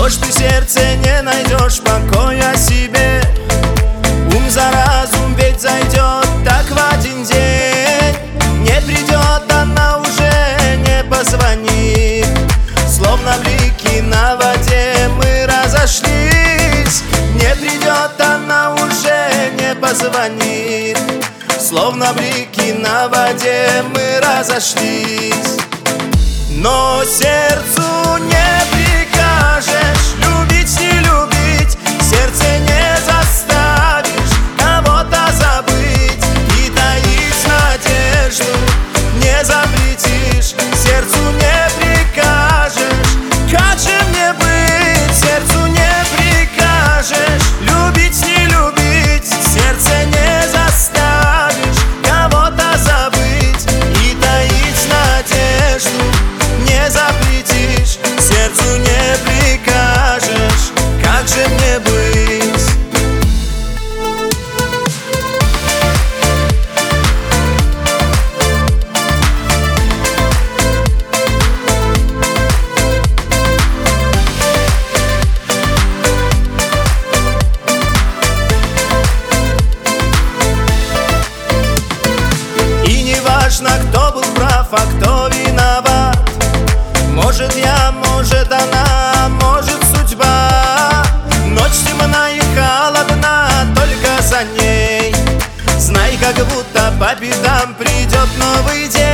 Может, и сердце не найдешь покоя себе. Ум за разум ведь зайдет так в один день. Не придет, она уже не позвонит. Словно блики на воде мы разошлись. Не придет, она уже не позвонит. Словно блики на воде мы разошлись. Но сердцу не прикажешь любить, не любить. Сердце не заставишь кого-то забыть. И таить надежду не запретишь. Сердцу не прикажешь, как же мне быть? Сердцу не прикажешь любить, не любить. Сердце не заставишь кого-то забыть. И таить надежду не запретишь. Сердцу не прикажешь, как же мне быть? И не важно, кто был прав, а кто виноват. Может я, может она, может судьба. Ночь темна и холодна, только за ней. Знай, как будто по пятам придет новый день.